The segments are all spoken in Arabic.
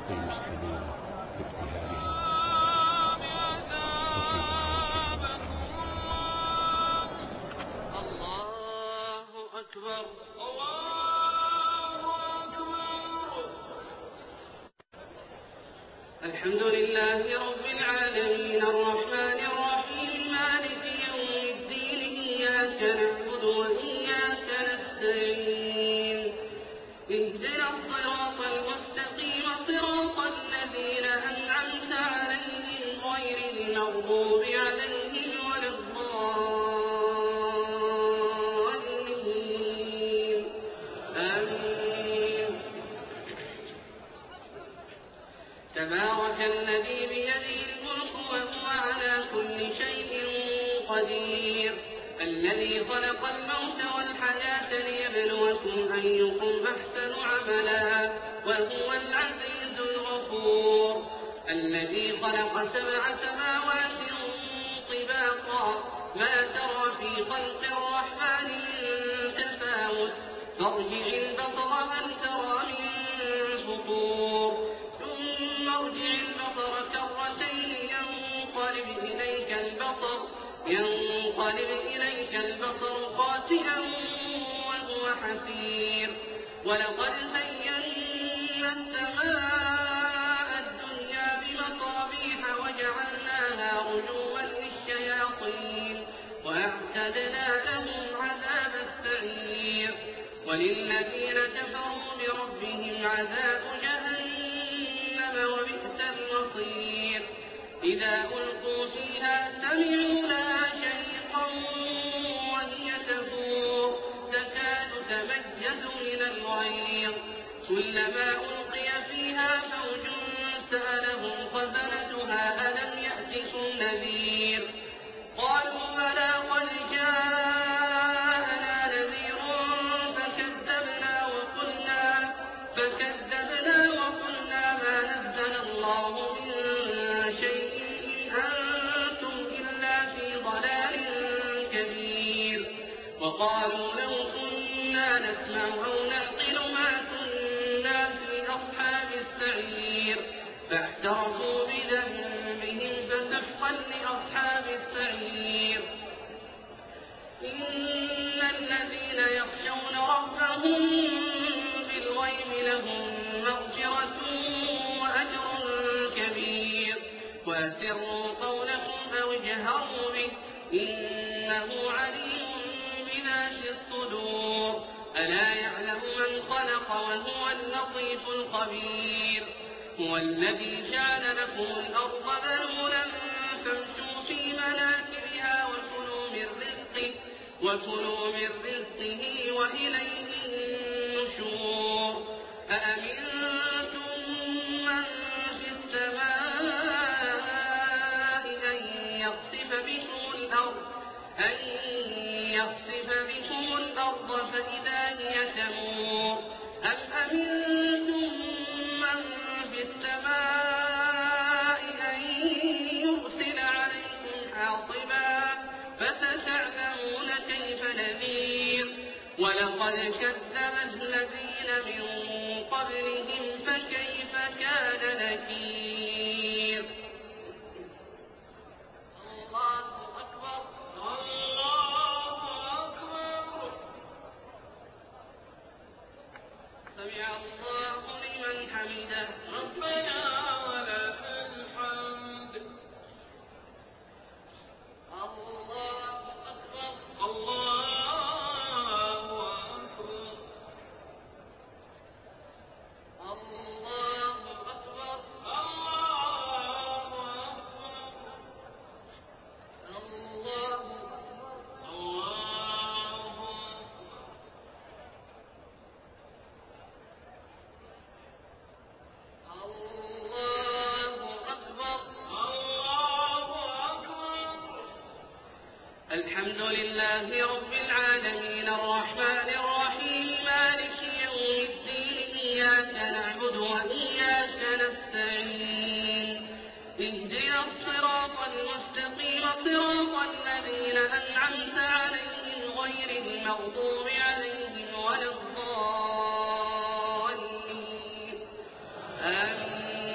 للمسلمين في ابتهالهم وفي دعوتهم السلام. الله أكبر الحمد لله رب العالمين الرحمن الرحيم مالك يوم الدين إياك نعبد وإياك نستعين اهدنا الصراط المستقيم صراط الذين أنعمت عليهم غير المغضوب عليهم ولا الضالين آمين. تبارك الذي بيده الملك وهو على كل شيء قدير الذي خلق الموت والحياة ليبلوكم أيكم أحسن عملا وهو العزيز الغفور الذي خلق 7 سماوات طباقا ما ترى في خلق الرحمن من تفاوت فارجع البصر هل ترى من فطور ثم ارجع البصر كرتين ينقلب إليك البصر خاسئا وهو حسير ولقد زينا السماء الدنيا بمصابيح وجعلناها رجوما للشياطين وأعتدنا لهم عذاب السعير وللذين كفروا بربهم عذاب جهنم وبئس المصير إذا ألقوا فيها سمعوا لها شهيقا وهي تفور تكاد تميز من الغيظ كلما ألقي فيها فوج سألهم خزنتها ألم يأتكم نذير قالوا بلى قد جاءنا نذير فكذبنا وقلنا ما نزل الله من شيء إن أنتم إلا في ضلال كبير وقالوا لو كنا نسمع أو نعقل ما كنا في أصحاب السعير فاعترفوا بذنبهم فسحقا لأصحاب السعير إن الذين يخشون ربهم بالغيب لهم مغفرة وأجر كبير وأسروا قولكم أو اجهروا به إنه عليم بذات الصدور ألا يعلم من خلق وهو اللطيف الخبير هو الذي جعل لكم الأرض ذلولا فامشوا في مناكبها وكلوا من رزقه وإليه النشور أأمنتم من في السماء أن يخسف بكم الأرض فإذا هي تمور أم أمنتم من في السماء أن يرسل عليكم حاصبا فستعلمون كيف نذير ولقد كذب الذين من قبلهم فكيف كان نكير الله أكبر سمع الله لمن حمده ربنا ولك الحمد الله أكبر الله أكبر الله أكبر الله أكبر الله أكبر الله أكبر الحمد لله رب العالمين الرحمن الرحيم مالك يوم الدين إياك نعبد وإياك نستعين اهدنا الصراط المستقيم صراط الذين أنعمت عليهم غير المغضوب عليهم ولا الضالين آمين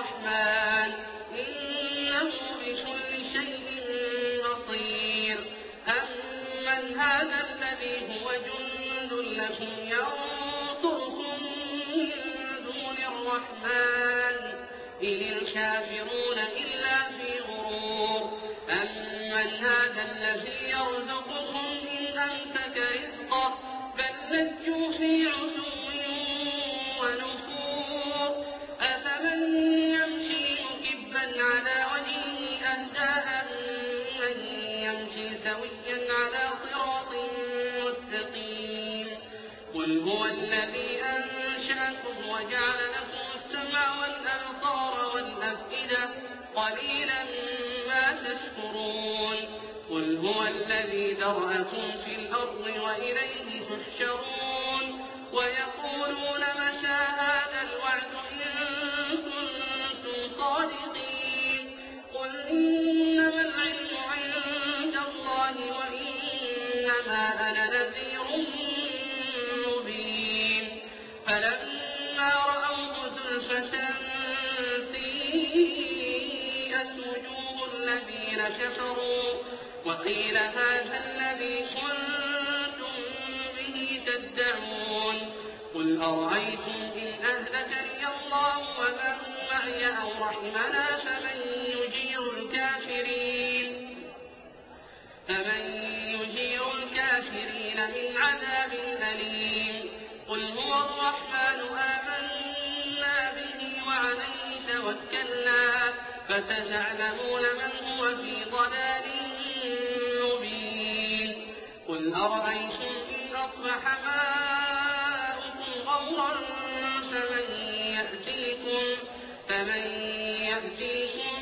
الرحمن إنه بكل شيء بصير أمن هذا الذي هو جند لكم ينصركم من دون الرحمن إن الكافرون إلا في غرور أمن هذا الذي يرزقكم إن أمسك رزقه بل لجوا في عتو ونفور أفمن يمشي مكبا على وجهه أهدى أمن يمشي سويا على صراط مستقيم قل هو الذي أنشأكم وجعل لكم السمع والأبصار والأفئدة قليلا ما تشكرون قل هو الذي ذرأكم في الأرض وإليه تحشرون ويقولون متى هذا الوعد إن كنتم صادقين قل إنما العلم عند الله وإنما أنا نذير مبين فلما رأوه زلفة سيئت وجوه الذين كفروا وقيل هذا الذي كنتم به تدعون قل أرأيتم إن أهلكني الله ومن معي أو رحمنا فمن يجير الكافرين من عذاب أليم قل هو الرحمن آمنا به وعليه توكلنا فستعلمون من هو في ضلال مبين قل أرأيتم إن أصبح ماؤكم غورا فمن يأتيكم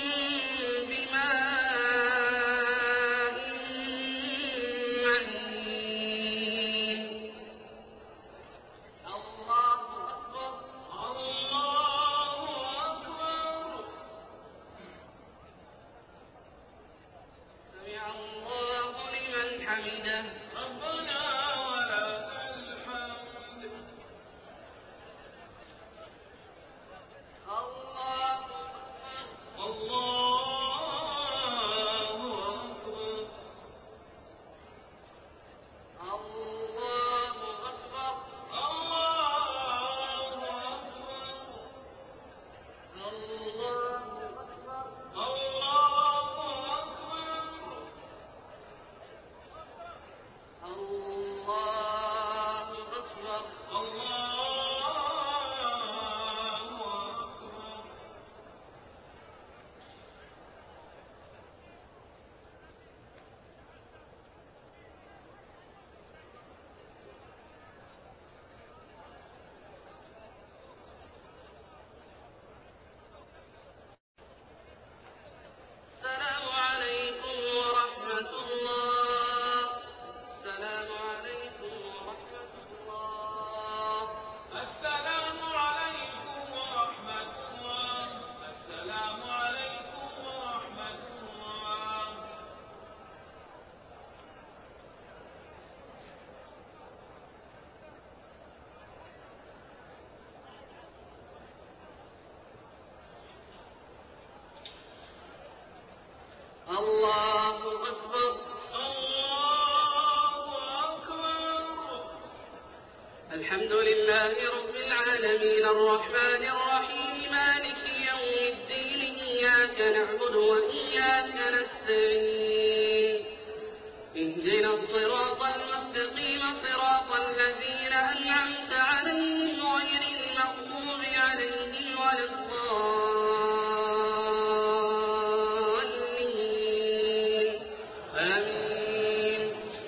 بماء معين الله أكبر الله أكبر سمع الله لمن حمده ربنا ولك الحمد الله أكبر الله أكبر الله أكبر الله أكبر الله أكبر الله أكبر الله أكبر السلام عليكم ورحمة الله السلام عليكم ورحمة الله السلام عليكم ورحمة الله السلام عليكم ورحمة الله الله أكبر الله أكبر الحمد لله رب العالمين الرحمن الرحيم مالك يوم الدين إياك نعبد وإياك نستعين اهدنا الصراط المستقيم صراط الذين أنعمت عليهم غير المغضوب عليهم ولا الضالين آمين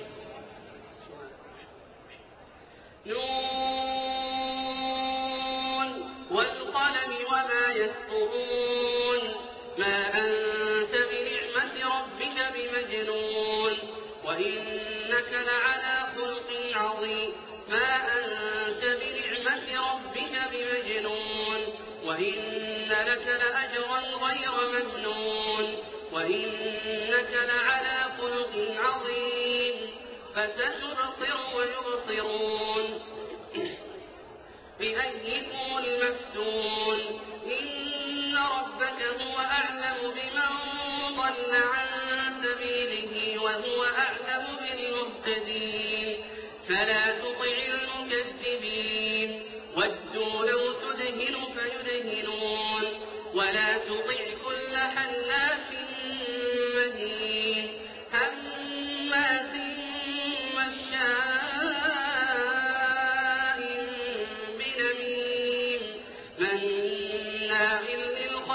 نون والقلم وما يسطرون ما أنت بنعمة ربك بمجنون وإنك لعلى خلق عظيم ما أنت بنعمة ربك بمجنون وإن لك لأجرا غير ممنون وإنك لعلى خلق عظيم فستبصر ويبصرون بأيكم المفتون إن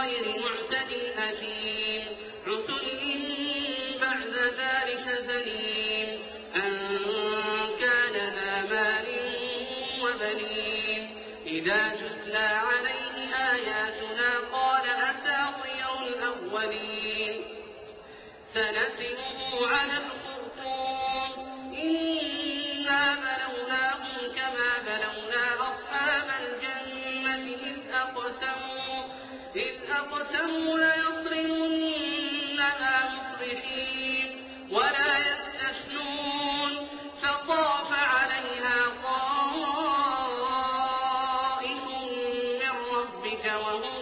غير معتد أثيم عتل بعد ذلك زنيم أن كان ذا مال وبنين إذا تتلى عليه آياتنا قال أساطير الأولين سنسمه على الخرطوم إنا بلوناهم كما بلونا أصحاب الجنة إذ أقسموا ليصرمنها مصبحين ولا يستثنون فطاف عليها طائف من ربك وهم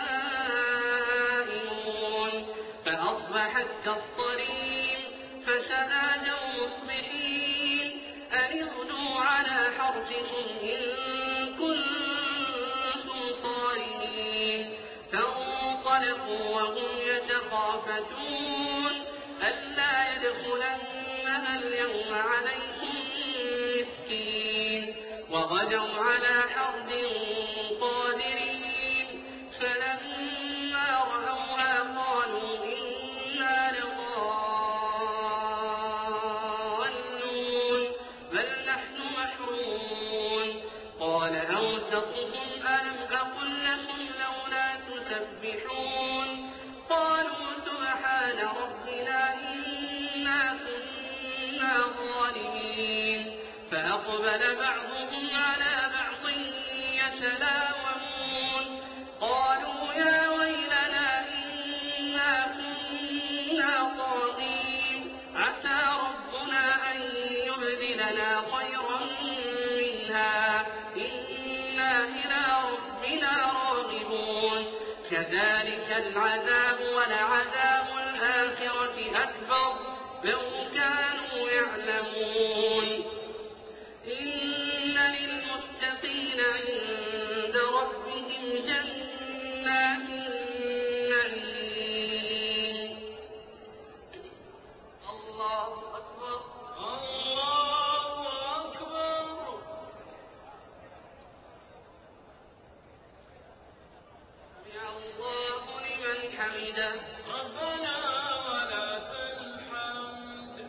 نائمون فأصبحت كالصريم فتنادوا مصبحين أن اغدوا على حرثكم إن كنتم صارمين فانطلقوا وهم يتخافتون ألا يدخلنها اليوم عليكم مسكين وغدوا على حرد قادرين فلما رأوها قالوا إنا لضالون بل نحن محرومون قال أوسطهم ألم أقل لكم لولا تسبحون قالوا سبحان ربنا إنا كنا ظالمين فأقبل بعضهم على بعض يتلاومون قالوا يا ويلنا إنا كنا طاغين عسى ربنا أن يبدلنا خيرا منها إنا إلى ربنا راغبون كذلك العذاب ولعذاب الآخرة أكبر لو كانوا يعلمون إن للمتقين عند ربهم جنات النعيم الله أكبر الله أكبر سمع الله لمن حمده ربنا ولك الحمد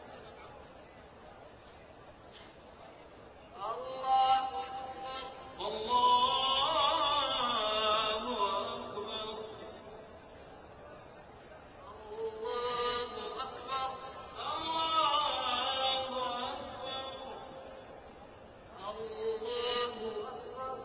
الله أكبر الله أكبر الله أكبر الله أكبر الله أكبر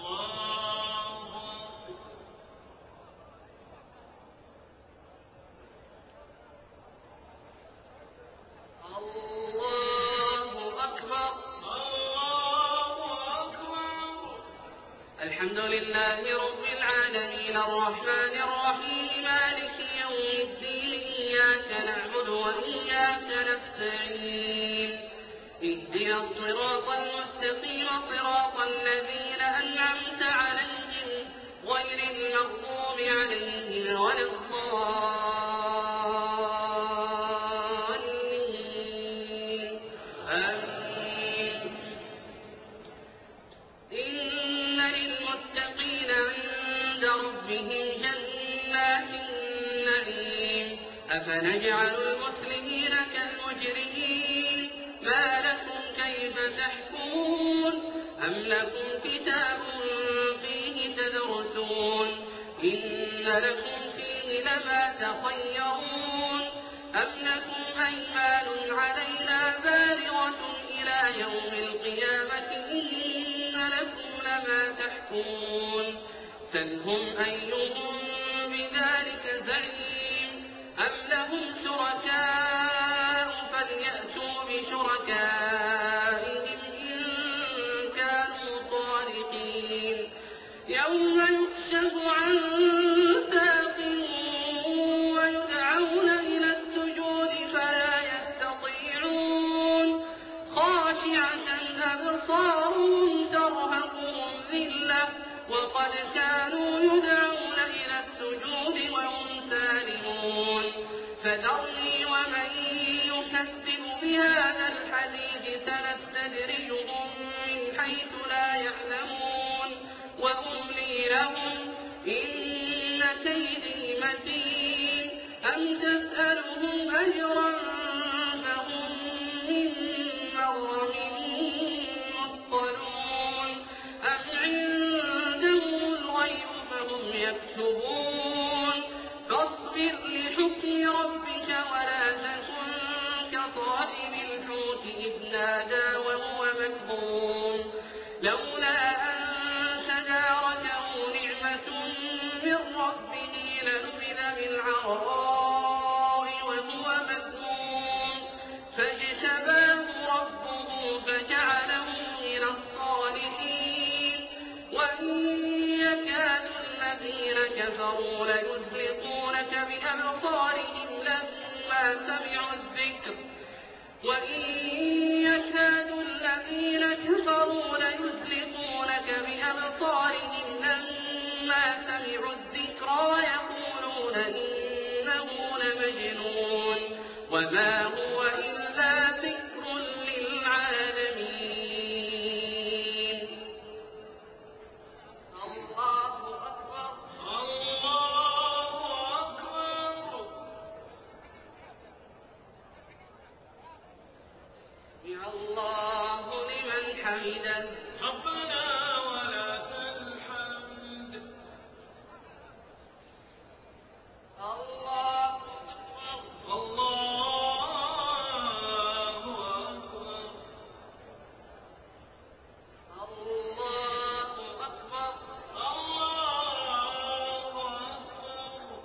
الله أكبر الله أكبر الحمد لله رب العالمين الرحمن الرحيم مالك يوم الدين إياك نعبد وإياك نستعين اهدنا الصراط المستقيم صراط الذين أنعمت عليهم غير المغضوب عليهم ولا الضالين آمين إن للمتقين عند ربهم جنات النعيم أفنجعل المسلمين كالمجرمين ما لكم كيف تحكمون أم لكم كتاب فيه تدرسون إن لكم فيه لما تخيرون أم لكم أيمان علينا بالغة إلى يوم القيامة إن لكم لما تحكمون سلهم أيهم بذلك زعيم أم لهم شركاء فليأتوا بشركائهم إن كانوا صادقين يوم يكشف عن ساق ويدعون إلى السجود فلا يستطيعون خاشعة أبصارهم ترهقهم ذلة وقد كانوا يدعون إلى السجود وهم سالمون فذرني ومن يكذب بهذا الحديث سنستدرجهم من حيث لا يعلمون وأملي لهم إن كيدي متين أم تسألهم أجرا فهم من مغرم مثقلون أم عندهم الغيب فهم يكتبون فاصبر لحكم ربك ولا تكن كصاحب الحوت إذ نادى وهو مكظوم لولا أن تداركه نعمة من ربه لنبذ بالعراء وهو مذموم فاجتباه ربه فجعله من الصالحين وإن يكاد الذين كفروا ليزلقونك بأبصارهم لما سمعوا الذكر وإن يكاد الذين كفروا ليزلقونك بأبصارهم لما سمعوا الذكر ويقولون إنه لمجنون وما هو إلا ذكر للعالمين. الله أكبر الله أكبر. سمع الله لمن حمده ربنا ولك الحمد. الله أكبر الله أكبر. الله أكبر الله أكبر.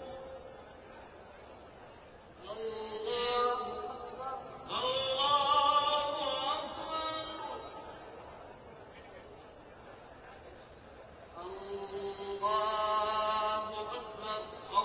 الله أكبر الله أكبر. الله أكبر.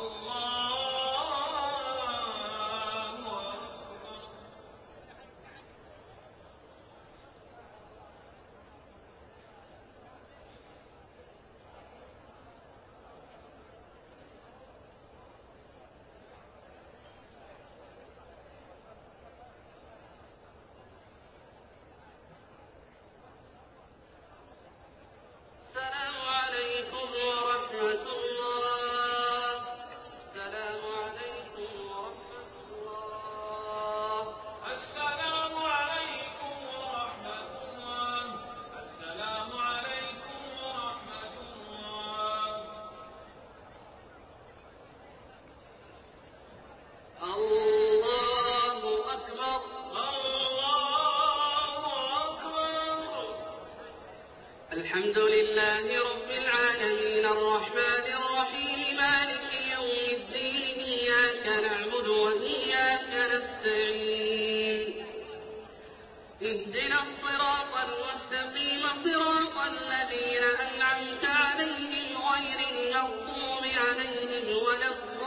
السلام عليكم ورحمة الله. السلام عليكم ورحمة الله. السلام عليكم ورحمة الله. السلام عليكم ورحمة الله. الله أكبر الله أكبر. الحمد لله رب العالمين الرحمن الرحيم مالك يوم الدين إياك نعبد وإياك نستعين اهدنا الصراط المستقيم صراط الذين أنعمت عليهم غير المغضوب عليهم ولا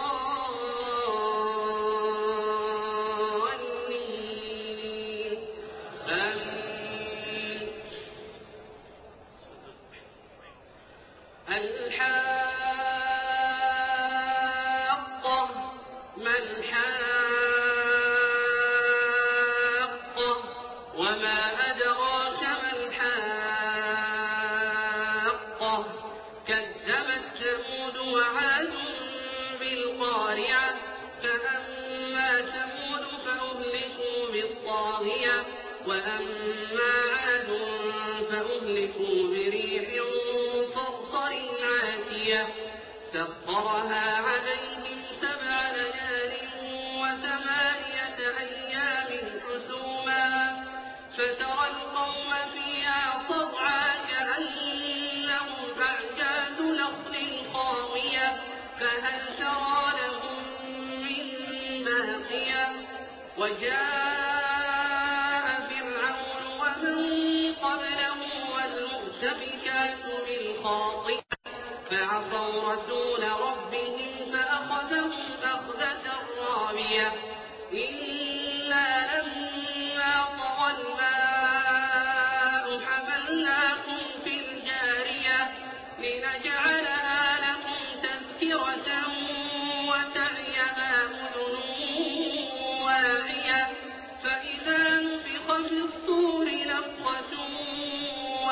الضالين آمين. الحاقة ما الحاقة وما أدراك ما الحاقة كذبت ثمود وعاد بالقارعة فأما ثمود فأهلكوا بالطاغية وأما عاد فأهلكوا بريح صرصر عاتية سخرها عليهم 7 ليال و8 أيام حسوما فترى القوم فيها صرعى كأنهم أعجاز نخل خاوية فهل ترى لهم من باقية وجاء فرعون ومن قبله والمؤتفكات بالخاطئة فعصوا رسول ربهم فأخذهم أخذة رابية إنا لما طغى الماء حملناكم في الجارية لنجعلها لكم تذكرة وتعيها أذن واعية فإذا نفخ في الصور نفخة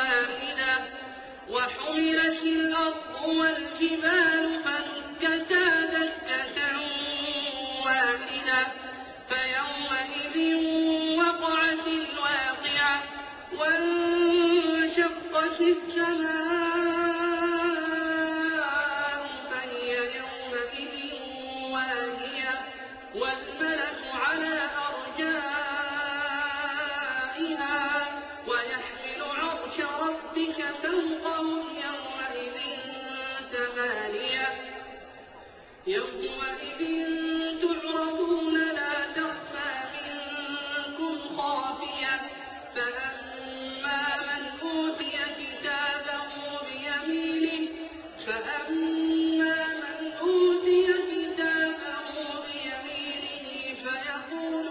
واحدة وحملت الأرض والجبال فدكتا يومئذ تعرضون لا تخفى منكم خافية فأما من أوتي كتابه بيمينه فيقول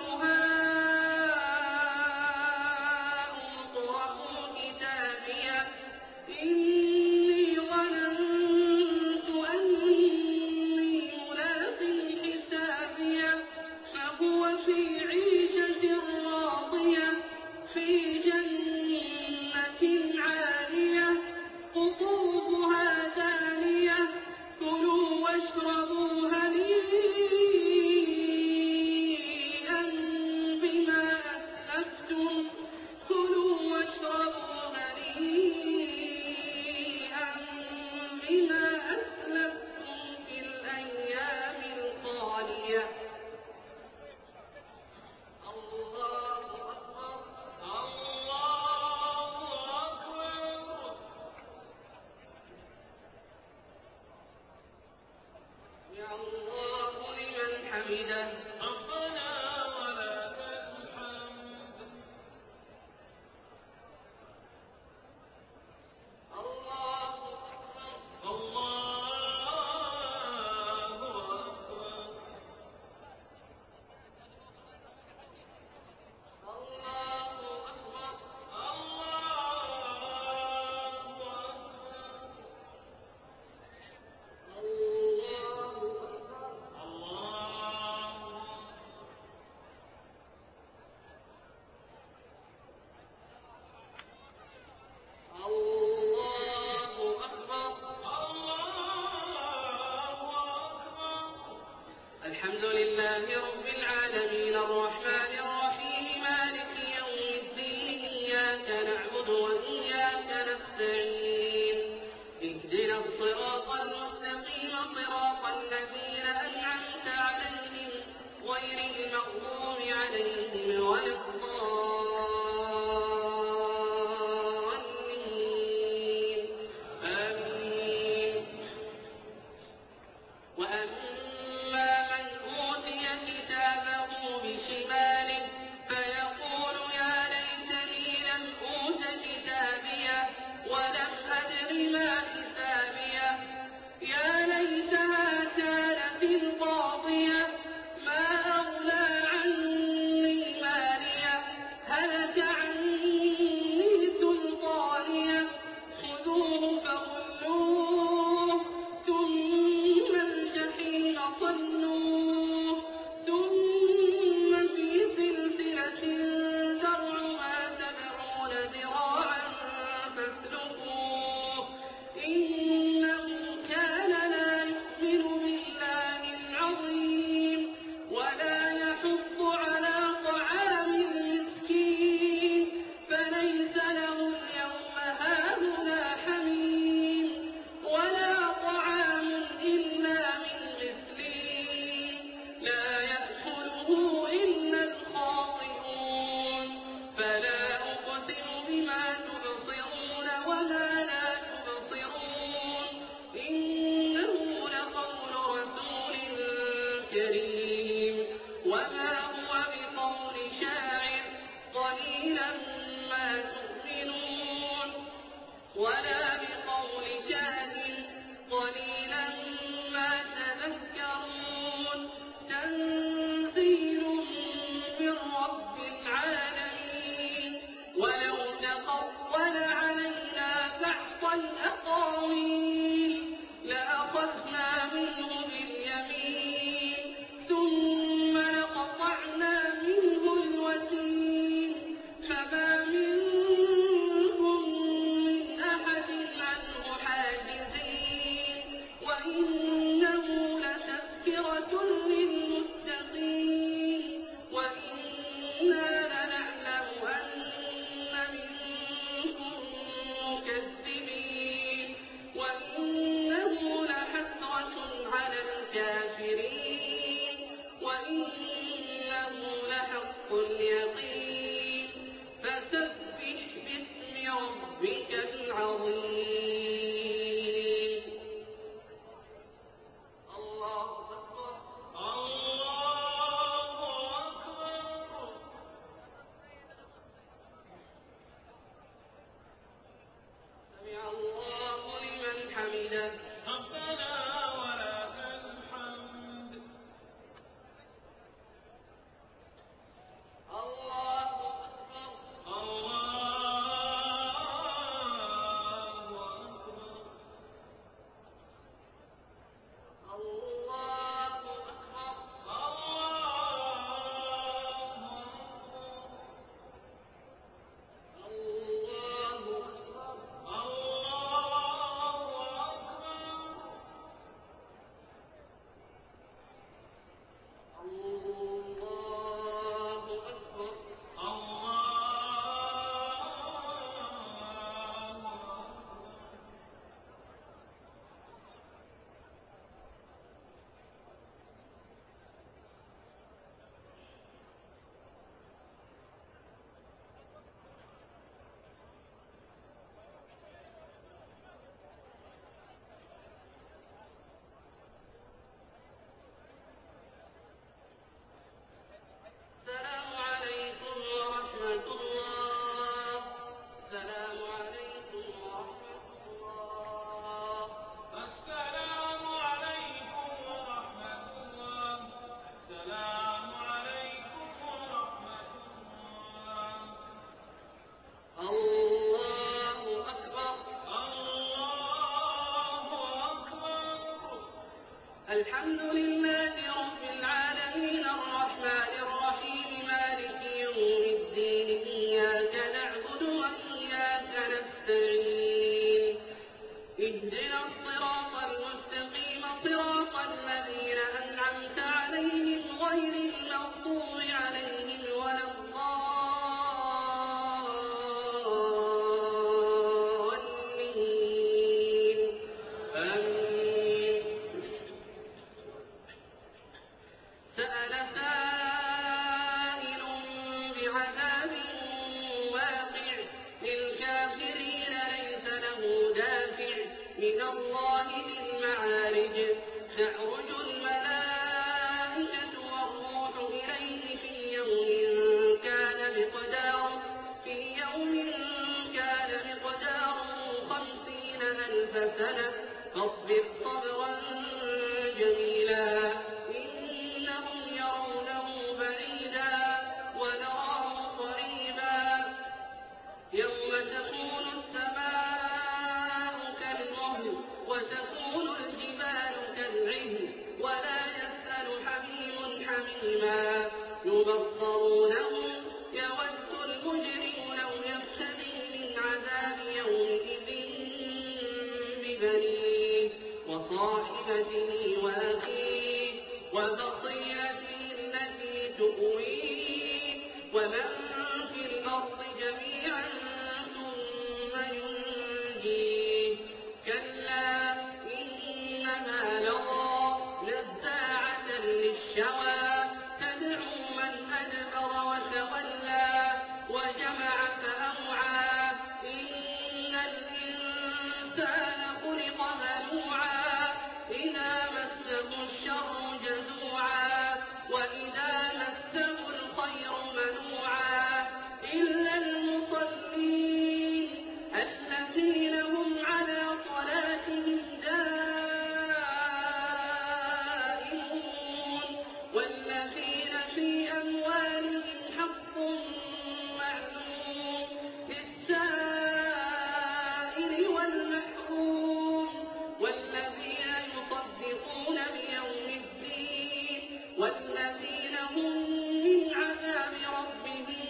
هاؤم اقرءوا كتابيه إني ظننت أني ملاق حسابيه فهو في عيشة راضية في جنة عالية قطوفها دانية كلوا واشربوا هنيئا بما أسلفتم في الأيام الخالية الله أكبر الله أكبر. يا الله لمن حمده ربنا ولك الحمد. الله أكبر الله أكبر. الله أكبر الحمد لله رب العالمين الرحمن الرحيم مالك يوم الدين إياك نعبد وإياك نستعين اهدنا الصراط المستقيم صراط الذين أنعمت عليهم غير المغضوب عليهم ولا الضالين آمين وأما من أوتي كتابه بشماله فيقول يا ليتني لم أوت كتابيه ولم أدر ما حسابيه يا ليتها الحمد لله رب العالمين الرحمن الرحيم مالك يوم الدين إياك نعبد وإياك نستعين اهدنا الصراط المستقيم صراط الذين أنعمت عليهم غير المغضوب عليهم ولا الضالين آمين. سأل سائل بعذاب واقع للكافرين ليس له دافع من الله ذي المعارج تعرج الملائكة والروح إليه في يوم كان مقداره 50,000 سنة فاصبر صبرا جميلا إنهم يرونه بعيدا ونراه قريبا يوم تكون السماء كالمهل وتكون الجبال كالعهن ولا يسأل حميم حميما يبصرونهم يود المجرم لو يفتدي من عذاب يومئذ ببنيه وصاحبته وأخيه وفصيلته التي تؤويه ومن في الأرض جميعا ثم ينجيه كلا إنها لظى نزاعة للشوى تدعو من أدبر وتولى وجمع فأوعى إن الإنسان خلق هلوعا إذا مسه الشر جزوعا وإذا مسه الخير منوعا إلا المصلين الذين هم على صلاتهم دائمون والذين في أموالهم حق معلوم للسائل والمحروم والذين يصدقون بيوم الدين والذين هم من عذاب ربهم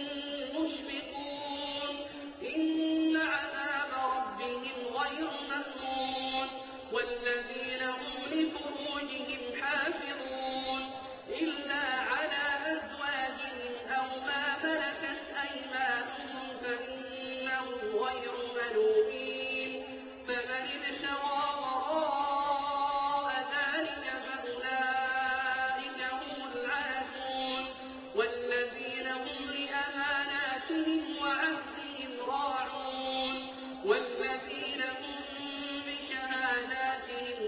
مشفقون إن عذاب ربهم غير مأمون والذين هم لفروجهم حافظون إلا على أزواجهم أو ما ملكت أيمانهم فإنهم غير ملومين فمن ابتغى وراء ذلك فأولئك هم العادون والذين هم لأماناتهم وعهدهم راعون والذين هم بشهاداتهم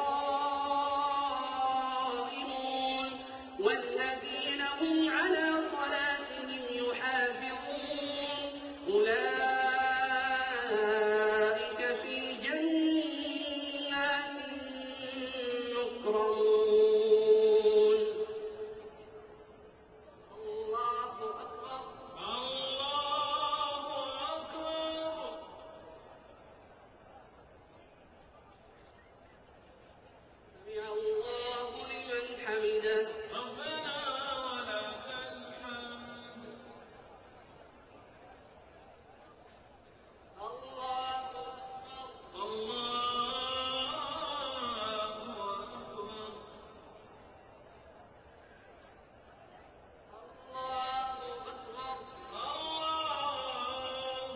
قائمون والذين هم على صلاتهم يحافظون أولئك في جنات مكرمون الله أكبر الله أكبر. سمع الله لمن حمده ربنا ولك الحمد. الله أكبر الله أكبر. الله أكبر الله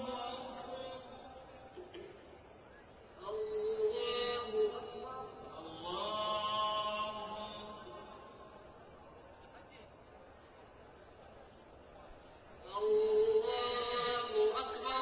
أكبر. الله أكبر الله أكبر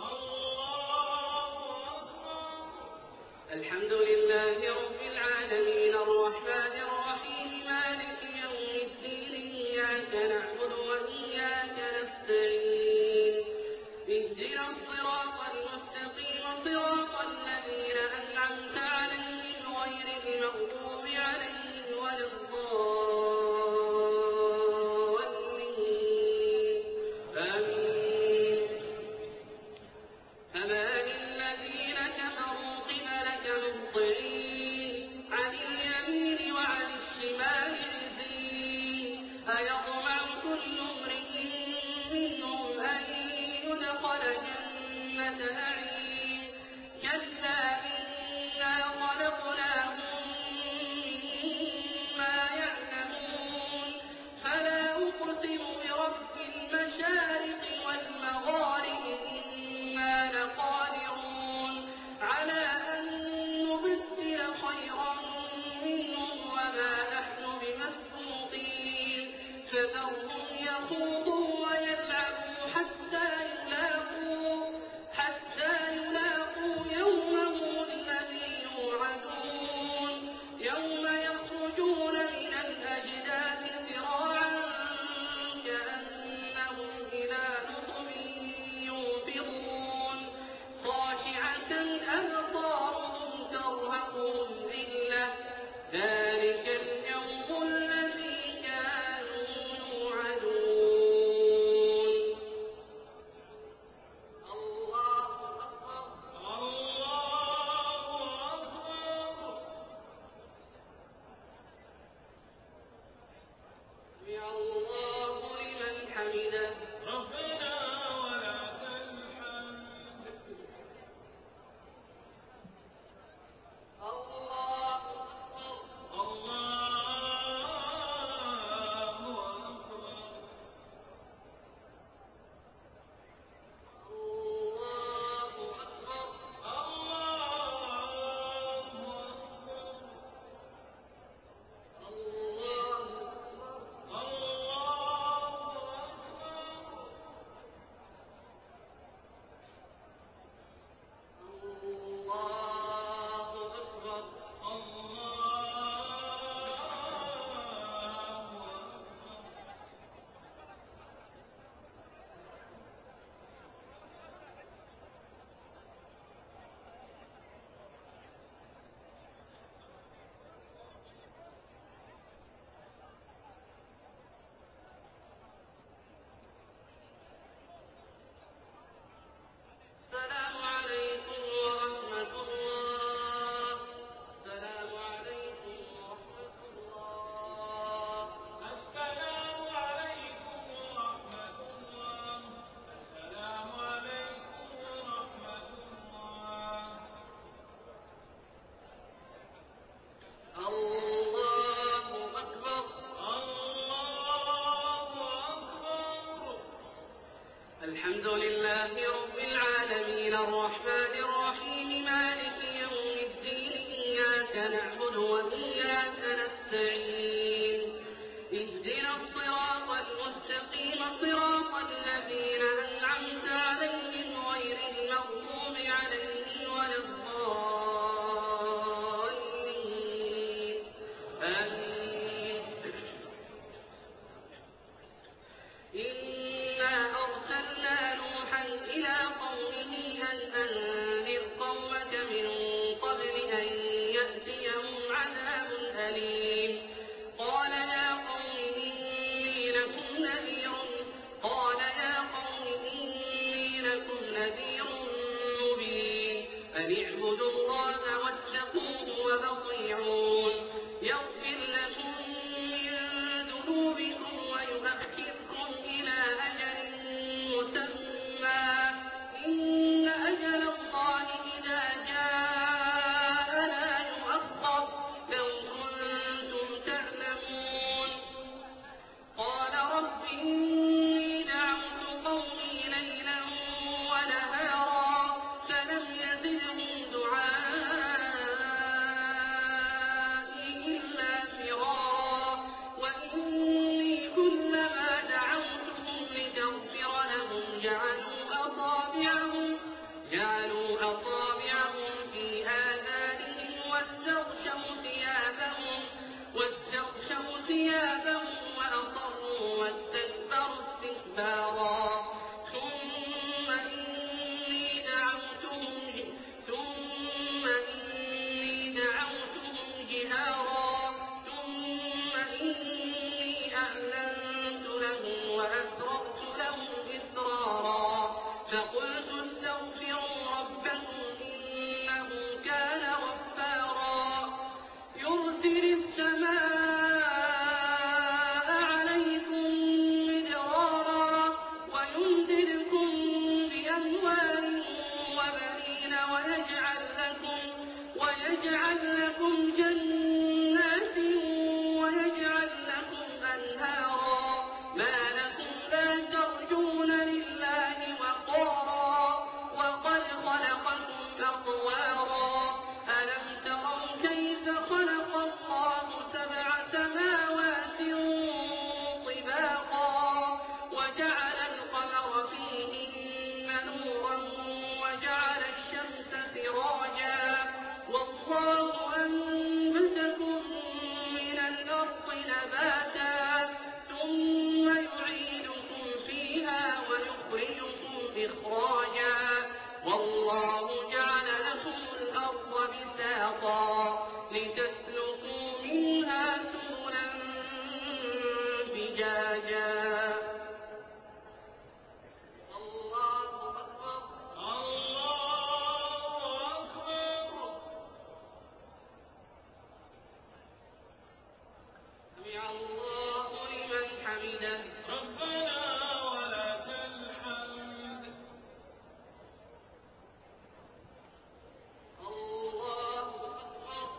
الحمد لله رب العالمين الرحمن الرحيم مالك يوم الدين إياك نعبد وإياك نستعين اهدنا الصراط المستقيم صراط الذين أنعمت عليهم غير المغضوب عليهم ولا الضالين آمين. فما للذين كفروا قبلك مهطعين عن اليمين نعبد وإياك نستعين اهدنا الصراط المستقيم صراط الذين أنعمت عليهم غير المغضوب عليهم ولا الضالين آمين إنا أرسلنا نوحا إلى قومه أن أنذر قومك من قبل أن يأتيهم عذاب أليم قال يا قوم إني لكم نذير مبين أن اعبدوا الله واتقوه وأطيعون يغفر لكم من ذنوبكم ويؤخركم إلى أجل مسمى إن أجل الله إذا جاء لا يؤخر لو كنتم تعلمون قال رب إني دعوت قومي ليلا ونهارا فلم يزدهم دعائي إلا فرارا وإني كلما دعوتهم لتغفر لهم جعلوا أصابعهم في آذانهم واستغشوا ثيابهم وأصروا واستكبروا استكبارا ثم إني دعوتهم جهارا ثم إني أعلنت لهم وأسررت لهم إسرارا فقلت استغفروا ربكم إنه كان غفارا يرسل السماء عليكم مدرارا ويمددكم بأموال وبنين ويجعل لكم جنات ويجعل لكم أنهارا ما لكم لا ترجون لله وقارا وقد خلقكم أطوارا ألم تروا كيف خلق الله سبع سماوات طباقا وجعل القمر فيهن نورا وجعل الشمس سراجا والله أنبتكم من الأرض نباتا ثم يعيدكم فيها ويخرجكم إخراجا والله جعل لكم الأرض بساطا لتسلكوا منها سبلا فجاجا الله أكبر الله أكبر سمع الله لمن حمده ربنا ولك الحمد الله أكبر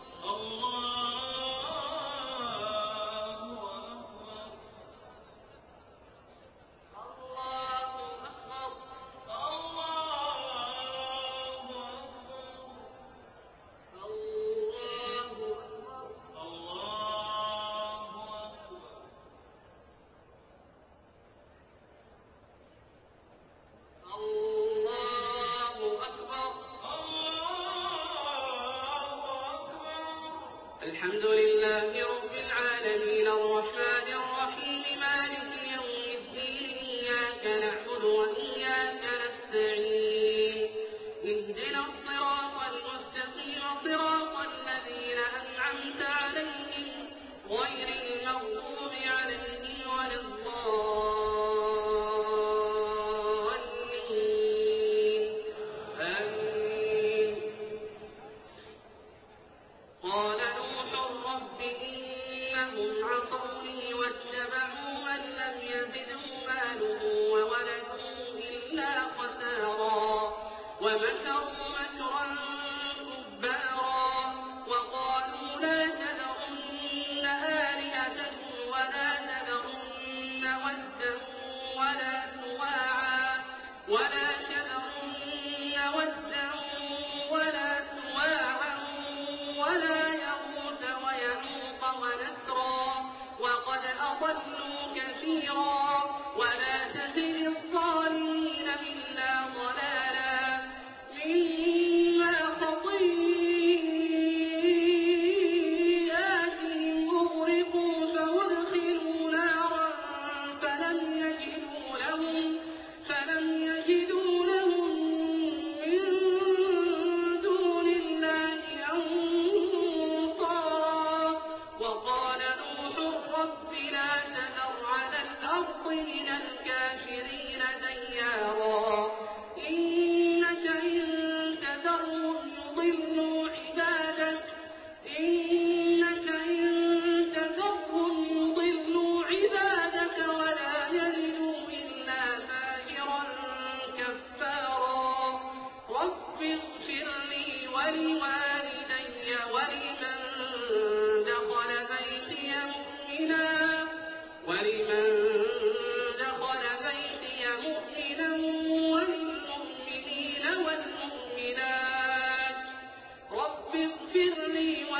الله أكبر الله أكبر الله أكبر الله أكبر الله الله أكبر الحمد لله رب العالمين الرحمن الرحيم مالك يوم الدين إياك نعبد وإياك نستعين اهدنا الصراط المستقيم صراط الذين أنعمت عليهم غير المغضوب عليهم ولا الضالين آمين قال نوح رب إني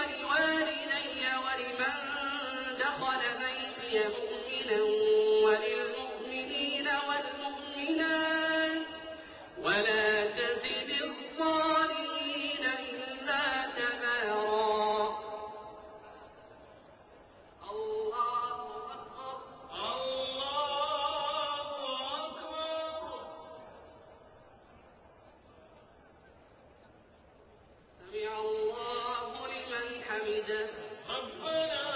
ولوالدي ولمن دخل بيتي مؤمنا وللمؤمنين والمؤمنات ولا تزد الظالمين إلا تبارا. الله أكبر. الله أكبر. سمع الله لمن حمده. ربنا